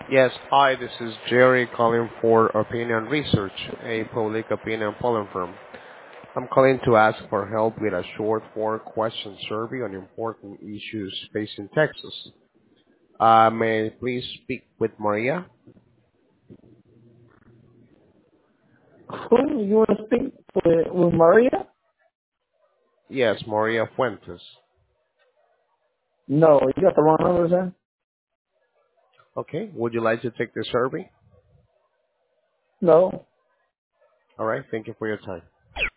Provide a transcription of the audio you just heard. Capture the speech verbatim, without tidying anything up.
Yes, hi, this is Jerry calling for Opinion Research, a public opinion polling firm. I'm calling to ask for help with a short four-question survey on important issues facing Texas. Uh, may I please speak with Maria? Who you want to speak with, with Maria? Yes, Maria Fuentes. No, you got the wrong number, sir. Okay, would you like to take the survey? No. All right, thank you for your time.